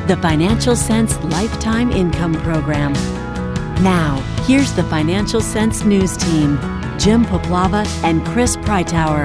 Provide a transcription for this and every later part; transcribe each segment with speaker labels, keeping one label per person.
Speaker 1: the Financial Sense Lifetime Income Program. Now, here's the Financial Sense News Team, Jim Poplava and Chris Preitower.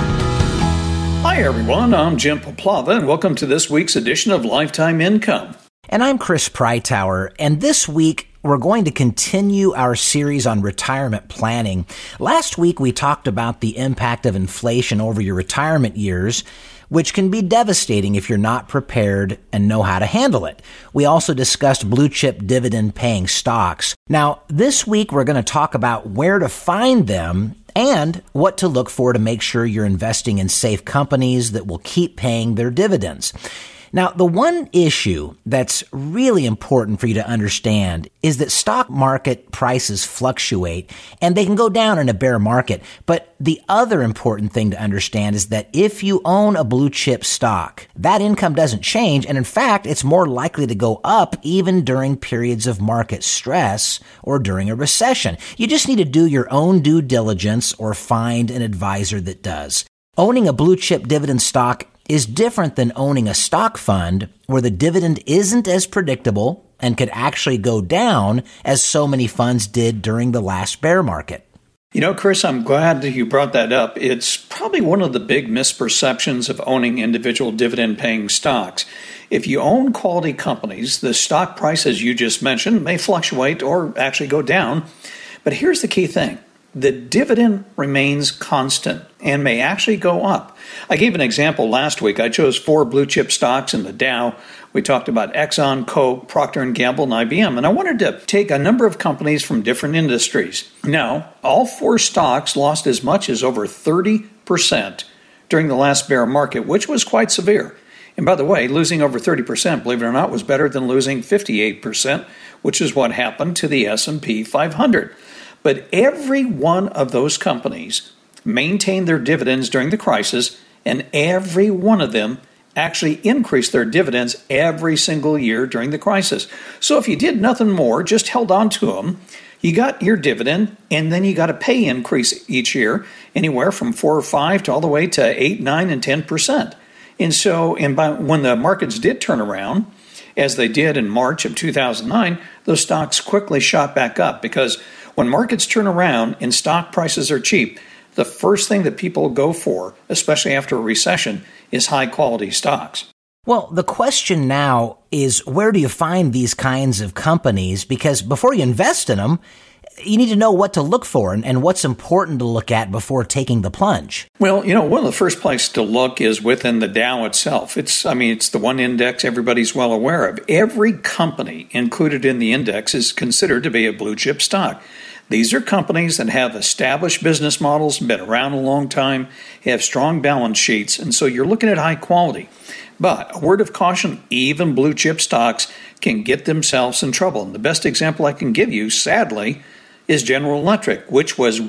Speaker 2: Hi everyone, I'm Jim Poplava and welcome to this week's edition of Lifetime Income.
Speaker 3: And I'm Chris Preitower, and this week we're going to continue our series on retirement planning. Last week we talked about the impact of inflation over your retirement years, which can be devastating if you're not prepared and know how to handle it. We also discussed blue chip dividend paying stocks. Now, this week we're going to talk about where to find them and what to look for to make sure you're investing in safe companies that will keep paying their dividends. Now, the one issue that's really important for you to understand is that stock market prices fluctuate and they can go down in a bear market. But the other important thing to understand is that if you own a blue chip stock, that income doesn't change. And in fact, it's more likely to go up even during periods of market stress or during a recession. You just need to do your own due diligence or find an advisor that does. Owning a blue chip dividend stock is different than owning a stock fund where the dividend isn't as predictable and could actually go down as so many funds did during the last bear market.
Speaker 2: You know, Chris, I'm glad that you brought that up. It's probably one of the big misperceptions of owning individual dividend-paying stocks. If you own quality companies, the stock price, as you just mentioned, may fluctuate or actually go down. But here's the key thing. The dividend remains constant and may actually go up. I gave an example last week. I chose 4 blue chip stocks in the Dow. We talked about Exxon, Coke, Procter & Gamble, and IBM. And I wanted to take a number of companies from different industries. Now, all 4 stocks lost as much as over 30% during the last bear market, which was quite severe. And by the way, losing over 30%, believe it or not, was better than losing 58%, which is what happened to the S&P 500. But every one of those companies maintained their dividends during the crisis, and every one of them actually increased their dividends every single year during the crisis. So if you did nothing more, just held on to them, you got your dividend, and then you got a pay increase each year, anywhere from 4 or 5 to all the way to 8, 9, and 10%. And so when the markets did turn around, as they did in March of 2009, those stocks quickly shot back up because when markets turn around and stock prices are cheap, the first thing that people go for, especially after a recession, is high-quality stocks.
Speaker 3: Well, the question now is, where do you find these kinds of companies? Because before you invest in them, you need to know what to look for and what's important to look at before taking the plunge.
Speaker 2: Well, you know, one of the first places to look is within the Dow itself. It's the one index everybody's well aware of. Every company included in the index is considered to be a blue chip stock. These are companies that have established business models, been around a long time, have strong balance sheets, and so you're looking at high quality. But a word of caution, even blue chip stocks can get themselves in trouble. And the best example I can give you, sadly, is General Electric, which was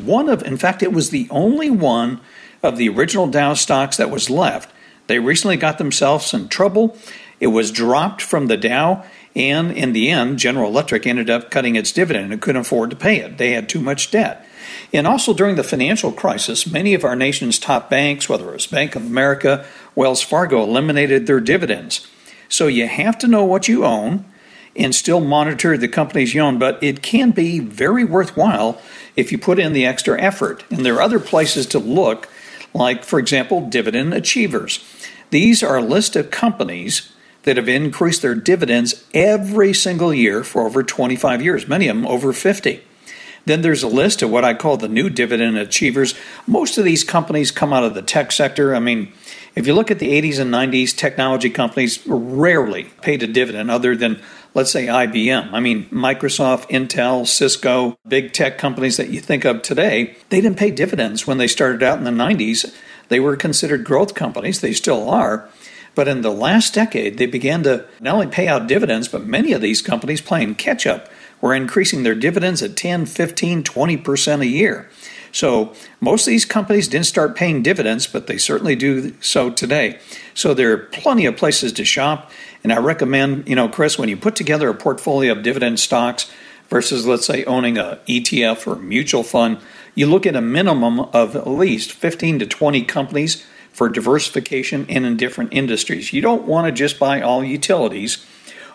Speaker 2: it was the only one of the original Dow stocks that was left. They recently got themselves in trouble. It was dropped from the Dow, and in the end, General Electric ended up cutting its dividend and couldn't afford to pay it. They had too much debt. And also during the financial crisis, many of our nation's top banks, whether it was Bank of America, Wells Fargo, eliminated their dividends. So you have to know what you own and still monitor the companies you own, but it can be very worthwhile if you put in the extra effort. And there are other places to look, like, for example, Dividend Achievers. These are a list of companies that have increased their dividends every single year for over 25 years, many of them over 50. Then there's a list of what I call the new dividend achievers. Most of these companies come out of the tech sector. I mean, if you look at the 80s and 90s, technology companies rarely paid a dividend other than, let's say, IBM. I mean, Microsoft, Intel, Cisco, big tech companies that you think of today, they didn't pay dividends when they started out in the 90s. They were considered growth companies. They still are. But in the last decade, they began to not only pay out dividends, but many of these companies playing catch-up were increasing their dividends at 10, 15, 20% a year. So most of these companies didn't start paying dividends, but they certainly do so today. So there are plenty of places to shop. And I recommend, Chris, when you put together a portfolio of dividend stocks versus, let's say, owning a ETF or a mutual fund, you look at a minimum of at least 15 to 20 companies for diversification and in different industries. You don't want to just buy all utilities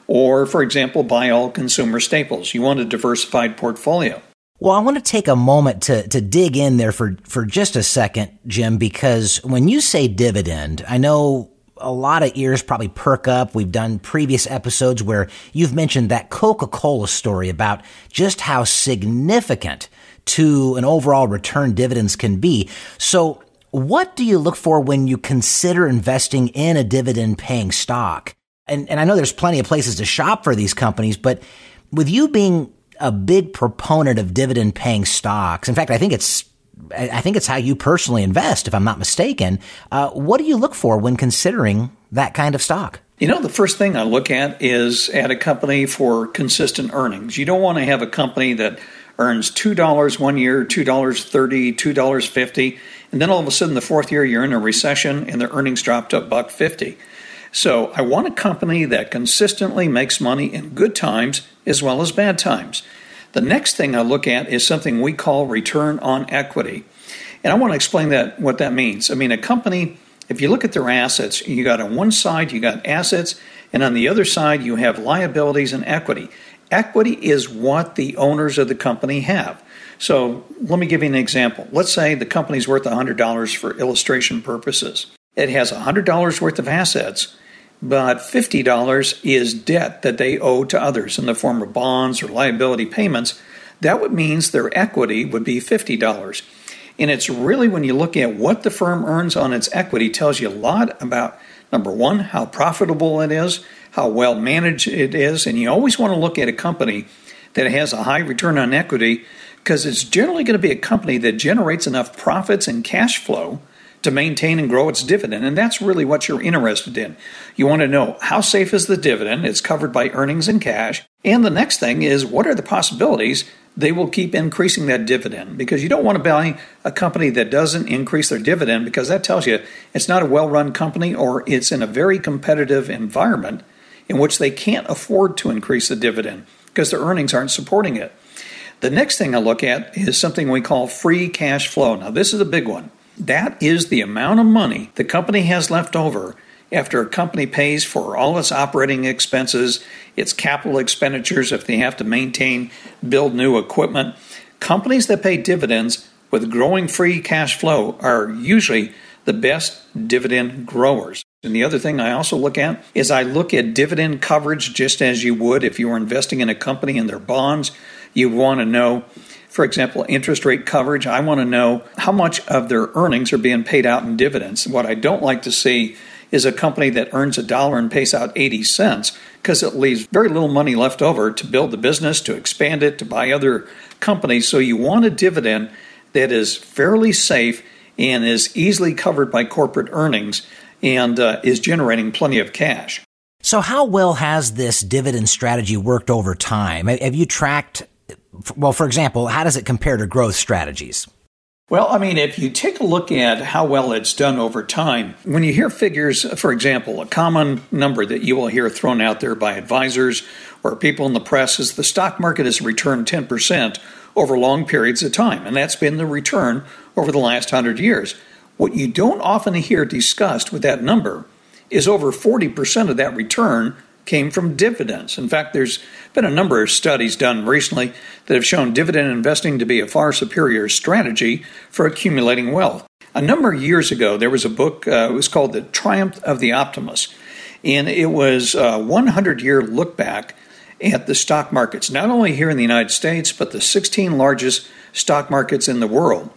Speaker 2: Or, for example, buy all consumer staples. You want a diversified portfolio.
Speaker 3: Well, I want to take a moment to dig in there for just a second, Jim, because when you say dividend, I know a lot of ears probably perk up. We've done previous episodes where you've mentioned that Coca-Cola story about just how significant to an overall return dividends can be. So what do you look for when you consider investing in a dividend-paying stock? And I know there's plenty of places to shop for these companies, but with you being a big proponent of dividend-paying stocks, in fact, I think it's how you personally invest, if I'm not mistaken. What do you look for when considering that kind of stock?
Speaker 2: The first thing I look at is at a company for consistent earnings. You don't want to have a company that earns $2 one year, $2.30, $2.50, and then all of a sudden the fourth year you're in a recession and their earnings drop to $1.50. So I want a company that consistently makes money in good times as well as bad times. The next thing I look at is something we call return on equity. And I want to explain what that means. I mean, a company, if you look at their assets, you got on one side, you got assets, and on the other side, you have liabilities and equity. Equity is what the owners of the company have. So let me give you an example. Let's say the company's worth $100 for illustration purposes. It has $100 worth of assets, but $50 is debt that they owe to others in the form of bonds or liability payments. That means their equity would be $50. And it's really, when you look at what the firm earns on its equity, tells you a lot about, number one, how profitable it is, how well managed it is. And you always want to look at a company that has a high return on equity, because it's generally going to be a company that generates enough profits and cash flow to maintain and grow its dividend. And that's really what you're interested in. You want to know, how safe is the dividend? It's covered by earnings and cash. And the next thing is, what are the possibilities they will keep increasing that dividend? Because you don't want to buy a company that doesn't increase their dividend, because that tells you it's not a well-run company, or it's in a very competitive environment in which they can't afford to increase the dividend because their earnings aren't supporting it. The next thing I look at is something we call free cash flow. Now, this is a big one. That is the amount of money the company has left over after a company pays for all its operating expenses, its capital expenditures if they have to maintain, build new equipment. Companies that pay dividends with growing free cash flow are usually the best dividend growers. And the other thing I also look at is I look at dividend coverage, just as you would if you were investing in a company in their bonds. You want to know, for example, interest rate coverage. I want to know how much of their earnings are being paid out in dividends. What I don't like to see is a company that earns $1 and pays out 80 cents, because it leaves very little money left over to build the business, to expand it, to buy other companies. So you want a dividend that is fairly safe and is easily covered by corporate earnings and is generating plenty of cash.
Speaker 3: So how well has this dividend strategy worked over time? Have you tracked, well, for example, how does it compare to growth strategies?
Speaker 2: Well, I mean, if you take a look at how well it's done over time, when you hear figures, for example, a common number that you will hear thrown out there by advisors or people in the press is the stock market has returned 10% over long periods of time, and that's been the return over the last 100 years. What you don't often hear discussed with that number is over 40% of that return came from dividends. In fact, there's been a number of studies done recently that have shown dividend investing to be a far superior strategy for accumulating wealth. A number of years ago, there was a book, it was called The Triumph of the Optimist, and it was a 100-year look back at the stock markets, not only here in the United States, but the 16 largest stock markets in the world.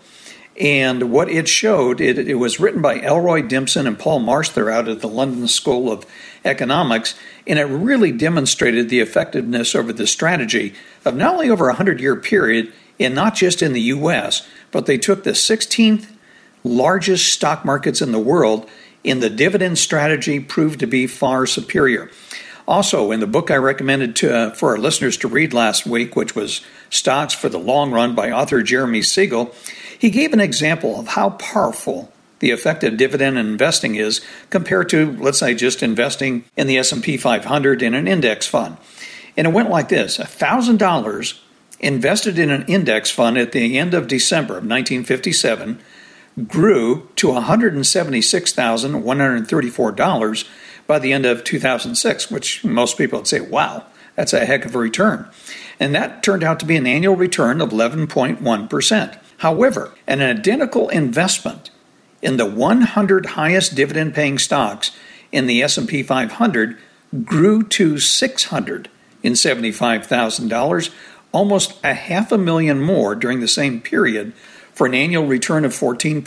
Speaker 2: And what it showed, it was written by Elroy Dimpson and Paul Marsh. They're out of the London School of Economics, and it really demonstrated the effectiveness over the strategy of not only over a 100-year period, and not just in the U.S., but they took the 16th largest stock markets in the world, and the dividend strategy proved to be far superior. Also, in the book I recommended for our listeners to read last week, which was Stocks for the Long Run by author Jeremy Siegel, he gave an example of how powerful the effective dividend investing is compared to, let's say, just investing in the S&P 500 in an index fund. And it went like this. $1,000 invested in an index fund at the end of December of 1957 grew to $176,134 by the end of 2006, which most people would say, wow, that's a heck of a return. And that turned out to be an annual return of 11.1%. However, an identical investment in the 100 highest dividend-paying stocks in the S&P 500 grew to $675,000, almost $500,000 more during the same period, for an annual return of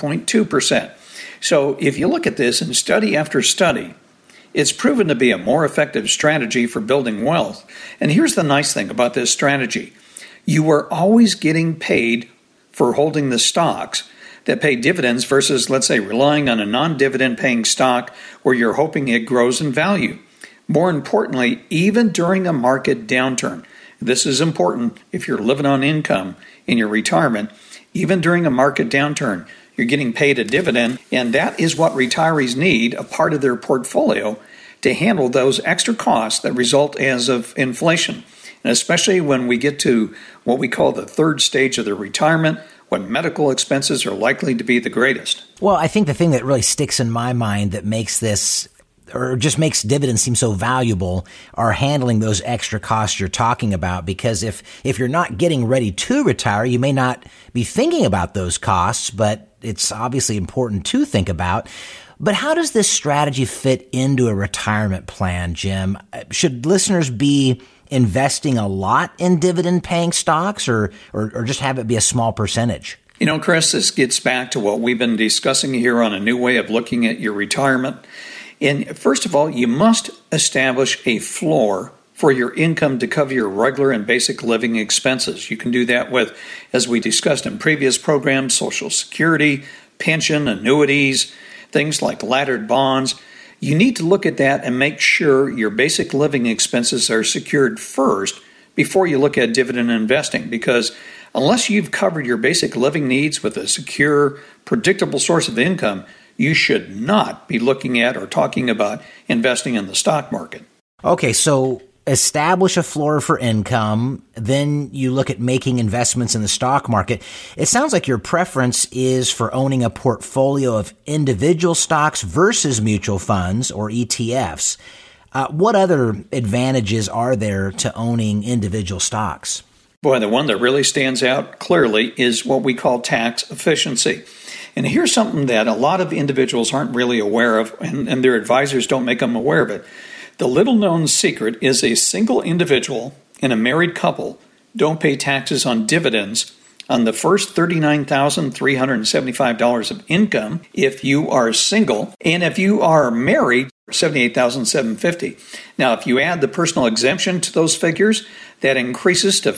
Speaker 2: 14.2%. So if you look at this in study after study, it's proven to be a more effective strategy for building wealth. And here's the nice thing about this strategy. You are always getting paid for holding the stocks that pay dividends versus, let's say, relying on a non-dividend paying stock where you're hoping it grows in value. More importantly, even during a market downturn, this is important if you're living on income in your retirement, even during a market downturn, you're getting paid a dividend, and that is what retirees need, a part of their portfolio, to handle those extra costs that result as of inflation. And especially when we get to what we call the third stage of their retirement, when medical expenses are likely to be the greatest.
Speaker 3: Well, I think the thing that really sticks in my mind that makes this, or just makes dividends seem so valuable, are handling those extra costs you're talking about. Because if you're not getting ready to retire, you may not be thinking about those costs, but it's obviously important to think about. But how does this strategy fit into a retirement plan, Jim? Should listeners be investing a lot in dividend-paying stocks or just have it be a small percentage?
Speaker 2: You know, Chris, this gets back to what we've been discussing here on a new way of looking at your retirement. And first of all, you must establish a floor for your income to cover your regular and basic living expenses. You can do that with, as we discussed in previous programs, Social Security, pension, annuities, things like laddered bonds. You need to look at that and make sure your basic living expenses are secured first before you look at dividend investing, because unless you've covered your basic living needs with a secure, predictable source of income, you should not be looking at or talking about investing in the stock market.
Speaker 3: Okay, so establish a floor for income, then you look at making investments in the stock market. It sounds like your preference is for owning a portfolio of individual stocks versus mutual funds or ETFs. What other advantages are there to owning individual stocks?
Speaker 2: Boy, the one that really stands out clearly is what we call tax efficiency. And here's something that a lot of individuals aren't really aware of, and their advisors don't make them aware of it. The little-known secret is a single individual and a married couple don't pay taxes on dividends on the first $39,375 of income if you are single, and if you are married, $78,750. Now, if you add the personal exemption to those figures, that increases to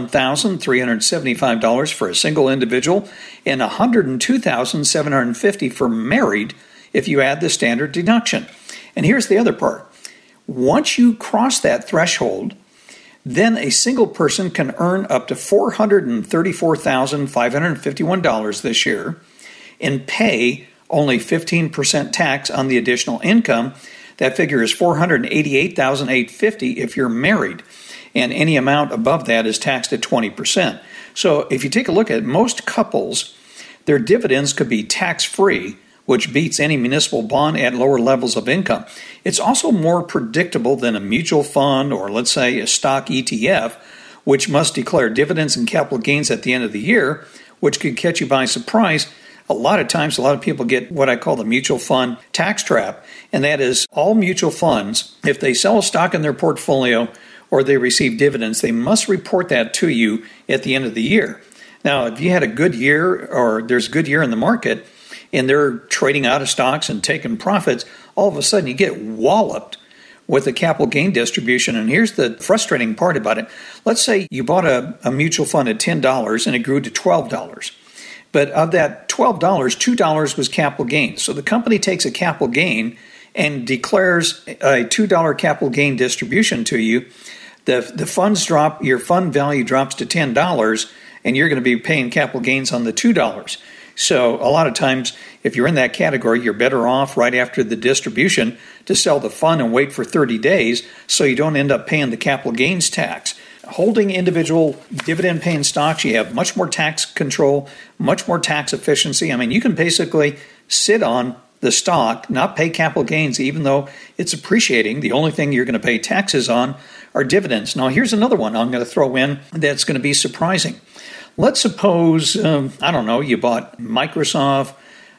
Speaker 2: $51,375 for a single individual and $102,750 for married if you add the standard deduction. And here's the other part. Once you cross that threshold, then a single person can earn up to $434,551 this year and pay only 15% tax on the additional income. That figure is $488,850 if you're married, and any amount above that is taxed at 20%. So if you take a look at most couples, their dividends could be tax-free, which beats any municipal bond at lower levels of income. It's also more predictable than a mutual fund or, let's say, a stock ETF, which must declare dividends and capital gains at the end of the year, which could catch you by surprise. A lot of times, a lot of people get what I call the mutual fund tax trap, and that is all mutual funds, if they sell a stock in their portfolio or they receive dividends, they must report that to you at the end of the year. Now, if you had a good year or there's a good year in the market, and they're trading out of stocks and taking profits, all of a sudden you get walloped with the capital gain distribution. And here's the frustrating part about it. Let's say you bought a mutual fund at $10 and it grew to $12. But of that $12, $2 was capital gain. So the company takes a capital gain and declares a $2 capital gain distribution to you. The funds drop, your fund value drops to $10, and you're going to be paying capital gains on the $2. So a lot of times, if you're in that category, you're better off right after the distribution to sell the fund and wait for 30 days so you don't end up paying the capital gains tax. Holding individual dividend-paying stocks, you have much more tax control, much more tax efficiency. I mean, you can basically sit on the stock, not pay capital gains, even though it's appreciating. The only thing you're going to pay taxes on are dividends. Now, here's another one I'm going to throw in that's going to be surprising. Let's suppose, you bought Microsoft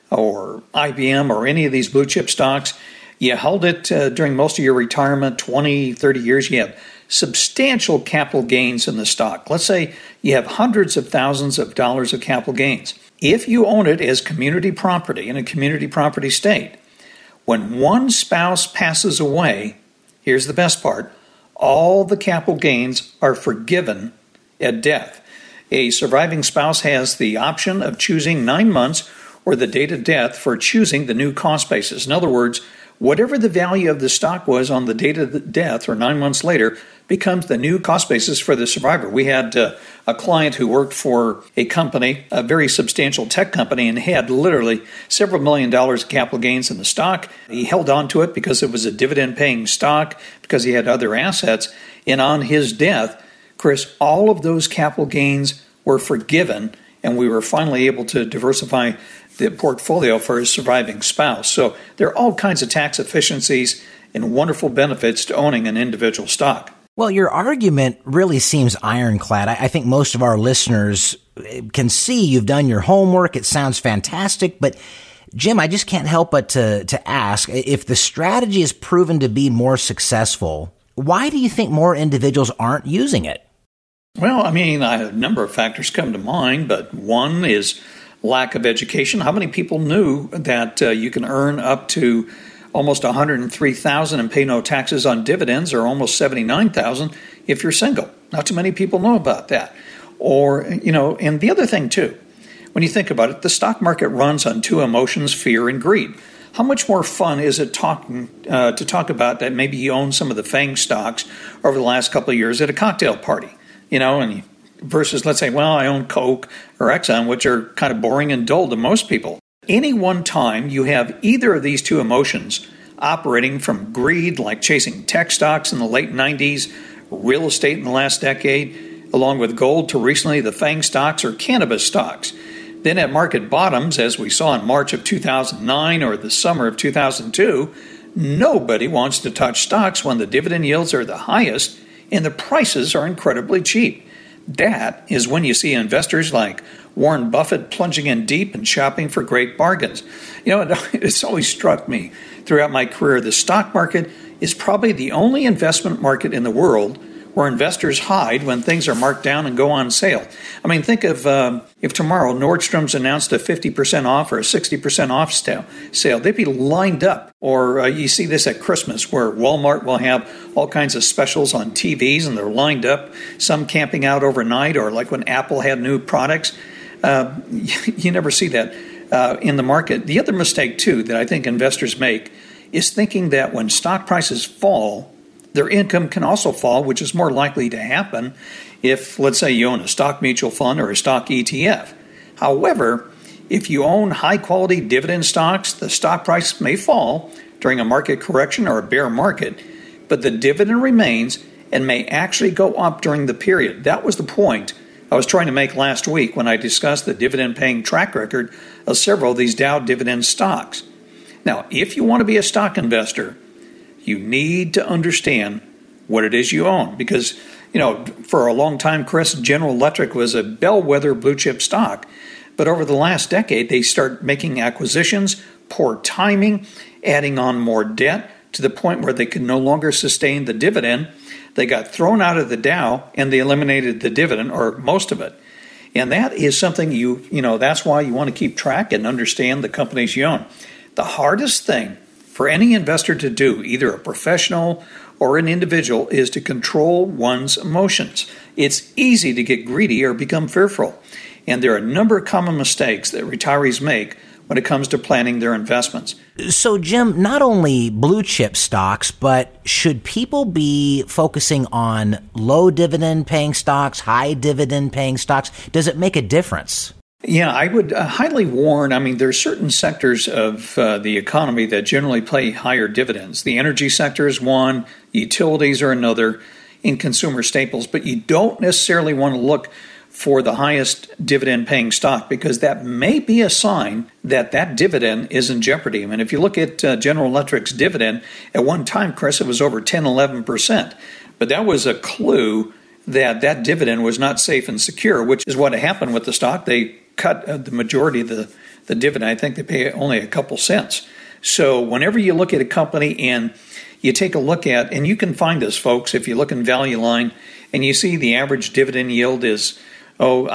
Speaker 2: or IBM or any of these blue chip stocks. You held it during most of your retirement, 20, 30 years. You have substantial capital gains in the stock. Let's say you have hundreds of thousands of dollars of capital gains. If you own it as community property in a community property state, when one spouse passes away, here's the best part, all the capital gains are forgiven at death. A surviving spouse has the option of choosing 9 months or the date of death for choosing the new cost basis. In other words, whatever the value of the stock was on the date of the death or 9 months later becomes the new cost basis for the survivor. We had a client who worked for a company, a very substantial tech company, and had literally several $1 million of capital gains in the stock. He held on to it because it was a dividend-paying stock, because he had other assets. And on his death, Chris, all of those capital gains were forgiven, and we were finally able to diversify the portfolio for his surviving spouse. So there are all kinds of tax efficiencies and wonderful benefits to owning an individual stock.
Speaker 3: Well, your argument really seems ironclad. I think most of our listeners can see you've done your homework. It sounds fantastic. But, Jim, I just can't help but to ask, if the strategy is proven to be more successful, why do you think more individuals aren't using it?
Speaker 2: Well, a number of factors come to mind, but one is lack of education. How many people knew that you can earn up to almost $103,000 and pay no taxes on dividends, or almost $79,000 if you're single? Not too many people know about that. Or, and the other thing too, when you think about it, the stock market runs on two emotions, fear and greed. How much more fun is it to talk about that maybe you own some of the FANG stocks over the last couple of years at a cocktail party, and versus, let's say, well, I own Coke or Exxon, which are kind of boring and dull to most people. Any one time you have either of these two emotions operating, from greed, like chasing tech stocks in the late 90s, real estate in the last decade, along with gold, to recently the FANG stocks or cannabis stocks. Then at market bottoms, as we saw in March of 2009 or the summer of 2002, nobody wants to touch stocks when the dividend yields are the highest and the prices are incredibly cheap. That is when you see investors like Warren Buffett plunging in deep and shopping for great bargains. It's always struck me throughout my career, the stock market is probably the only investment market in the world where investors hide when things are marked down and go on sale. Think of if tomorrow Nordstrom's announced a 50% off or a 60% off sale, they'd be lined up. Or you see this at Christmas, where Walmart will have all kinds of specials on TVs and they're lined up, some camping out overnight, or like when Apple had new products. You never see that in the market. The other mistake, too, that I think investors make is thinking that when stock prices fall, their income can also fall, which is more likely to happen if, let's say, you own a stock mutual fund or a stock ETF. However, if you own high-quality dividend stocks, the stock price may fall during a market correction or a bear market, but the dividend remains and may actually go up during the period. That was the point I was trying to make last week when I discussed the dividend-paying track record of several of these Dow dividend stocks. Now, if you want to be a stock investor, you need to understand what it is you own, because, for a long time, Chris, General Electric was a bellwether blue chip stock. But over the last decade, they start making acquisitions, poor timing, adding on more debt to the point where they could no longer sustain the dividend. They got thrown out of the Dow and they eliminated the dividend, or most of it. And that is something that's why you want to keep track and understand the companies you own. The hardest thing for any investor to do, either a professional or an individual, is to control one's emotions. It's easy to get greedy or become fearful. And there are a number of common mistakes that retirees make when it comes to planning their investments.
Speaker 3: So, Jim, not only blue chip stocks, but should people be focusing on low dividend paying stocks, high dividend paying stocks? Does it make a difference?
Speaker 2: Yeah, I would highly warn. There are certain sectors of the economy that generally pay higher dividends. The energy sector is one, utilities are another, in consumer staples. But you don't necessarily want to look for the highest dividend paying stock, because that may be a sign that that dividend is in jeopardy. I mean, if you look at General Electric's dividend, at one time, Chris, it was over 10, 11%. But that was a clue that that dividend was not safe and secure, which is what happened with the stock. They cut the majority of the dividend. I think they pay only a couple cents. So whenever you look at a company and you take a look at, and you can find this, folks, if you look in Value Line and you see the average dividend yield is, 2 or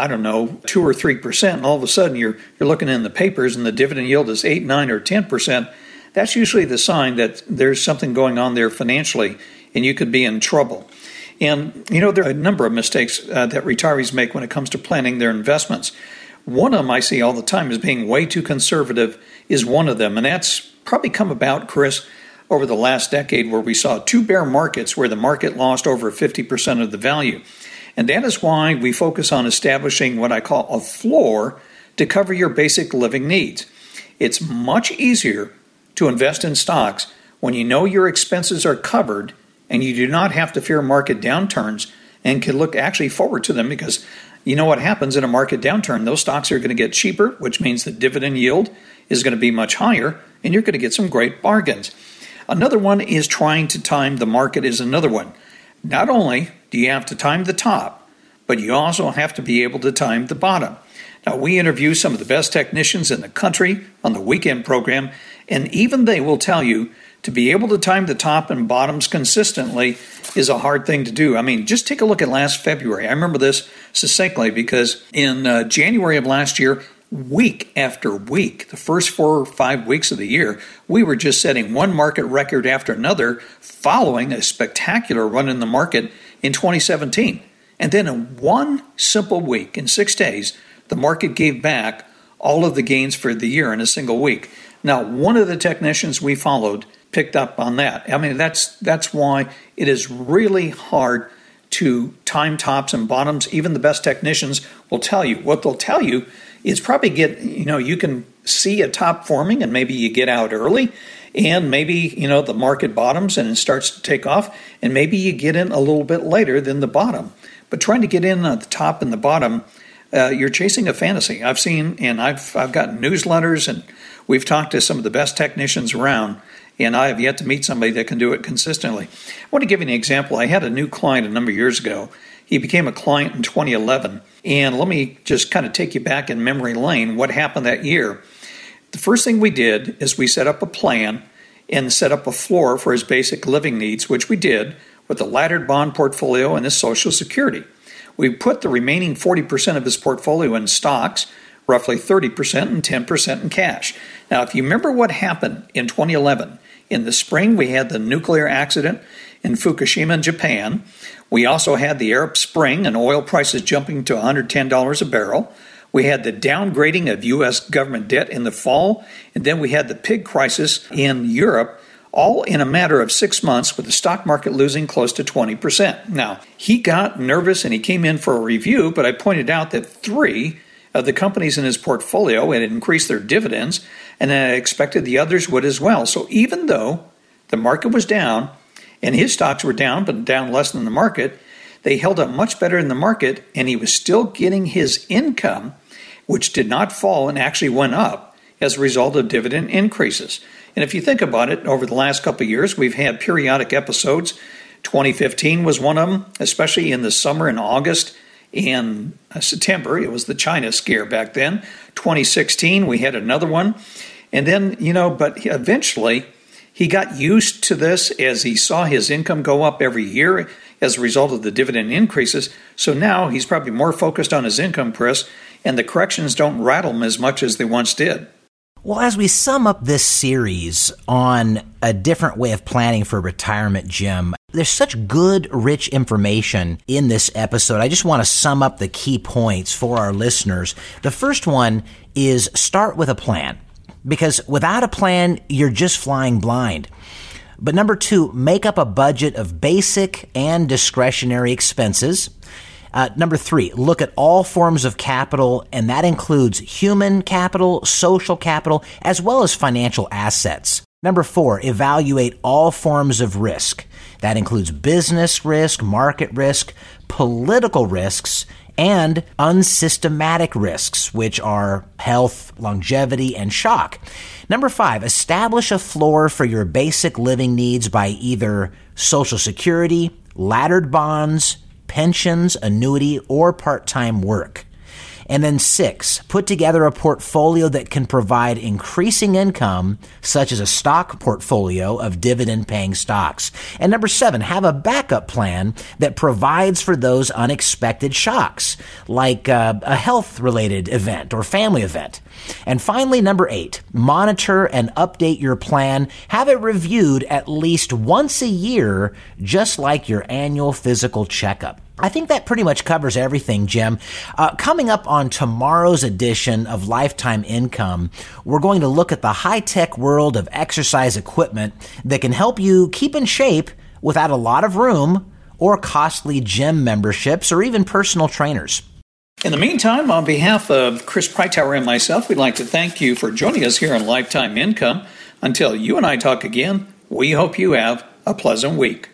Speaker 2: 3%, and all of a sudden you're looking in the papers and the dividend yield is 8, 9, or 10%, that's usually the sign that there's something going on there financially and you could be in trouble. And, there are a number of mistakes that retirees make when it comes to planning their investments. One of them I see all the time is being way too conservative is one of them. And that's probably come about, Chris, over the last decade, where we saw 2 bear markets where the market lost over 50% of the value. And that is why we focus on establishing what I call a floor to cover your basic living needs. It's much easier to invest in stocks when you know your expenses are covered and you do not have to fear market downturns and can look actually forward to them, because you know what happens in a market downturn. Those stocks are going to get cheaper, which means the dividend yield is going to be much higher, and you're going to get some great bargains. Another one is trying to time the market is another one. Not only do you have to time the top, but you also have to be able to time the bottom. Now, we interview some of the best technicians in the country on the weekend program, and even they will tell you to be able to time the top and bottoms consistently is a hard thing to do. I mean, just take a look at last February. I remember this succinctly because in January of last year, week after week, the first 4 or 5 weeks of the year, we were just setting one market record after another following a spectacular run in the market in 2017. And then in one simple week, in 6 days, the market gave back all of the gains for the year in a single week. Now, one of the technicians we followed picked up on that. I mean, that's why it is really hard to time tops and bottoms. Even the best technicians will tell you. What they'll tell you is probably you can see a top forming and maybe you get out early, and maybe, the market bottoms and it starts to take off, and maybe you get in a little bit later than the bottom. But trying to get in at the top and the bottom, you're chasing a fantasy. I've seen, and I've gotten newsletters, and we've talked to some of the best technicians around, and I have yet to meet somebody that can do it consistently. I want to give you an example. I had a new client a number of years ago. He became a client in 2011, and let me just kind of take you back in memory lane. What happened that year? The first thing we did is we set up a plan and set up a floor for his basic living needs, which we did with a laddered bond portfolio and his Social Security. We put the remaining 40% of his portfolio in stocks, roughly 30%, and 10% in cash. Now, if you remember what happened in 2011, in the spring we had the nuclear accident in Fukushima in Japan. We also had the Arab Spring and oil prices jumping to $110 a barrel. We had the downgrading of U.S. government debt in the fall, and then we had the pig crisis in Europe, all in a matter of 6 months, with the stock market losing close to 20%. Now, he got nervous and he came in for a review, but I pointed out that 3 of the companies in his portfolio had increased their dividends, and I expected the others would as well. So even though the market was down, and his stocks were down, but down less than the market, they held up much better in the market, and he was still getting his income, which did not fall and actually went up as a result of dividend increases. And if you think about it, over the last couple of years, we've had periodic episodes. 2015 was one of them, especially in the summer in August and September. It was the China scare back then. 2016, we had another one. And then, but eventually he got used to this as he saw his income go up every year as a result of the dividend increases. So now he's probably more focused on his income, Chris, and the corrections don't rattle him as much as they once did.
Speaker 3: Well, as we sum up this series on a different way of planning for retirement, Jim, there's such good, rich information in this episode. I just want to sum up the key points for our listeners. The first one is start with a plan, because without a plan, you're just flying blind. But number 2, make up a budget of basic and discretionary expenses. Number 3, look at all forms of capital, and that includes human capital, social capital, as well as financial assets. Number 4, evaluate all forms of risk. That includes business risk, market risk, political risks, and unsystematic risks, which are health, longevity, and shock. Number 5, establish a floor for your basic living needs by either Social Security, laddered bonds, pensions, annuity, or part-time work. And then 6, put together a portfolio that can provide increasing income, such as a stock portfolio of dividend-paying stocks. And number 7, have a backup plan that provides for those unexpected shocks, like a health-related event or family event. And finally, number 8, monitor and update your plan. Have it reviewed at least once a year, just like your annual physical checkup. I think that pretty much covers everything, Jim. Coming up on tomorrow's edition of Lifetime Income, we're going to look at the high-tech world of exercise equipment that can help you keep in shape without a lot of room or costly gym memberships or even personal trainers.
Speaker 2: In the meantime, on behalf of Chris Preitower and myself, we'd like to thank you for joining us here on Lifetime Income. Until you and I talk again, we hope you have a pleasant week.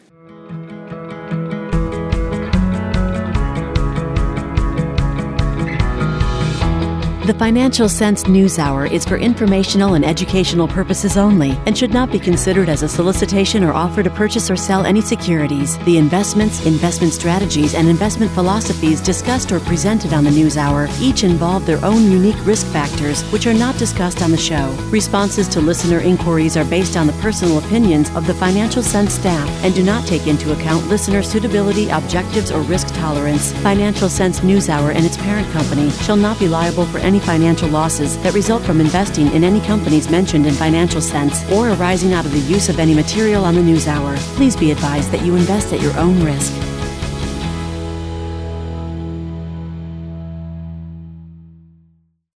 Speaker 1: The Financial Sense News Hour is for informational and educational purposes only and should not be considered as a solicitation or offer to purchase or sell any securities. The investments, investment strategies, and investment philosophies discussed or presented on the News Hour each involve their own unique risk factors, which are not discussed on the show. Responses to listener inquiries are based on the personal opinions of the Financial Sense staff and do not take into account listener suitability, objectives, or risk tolerance. Financial Sense News Hour and its parent company shall not be liable for any financial losses that result from investing in any companies mentioned in Financial Sense or arising out of the use of any material on the News Hour. Please be advised that you invest at your own risk.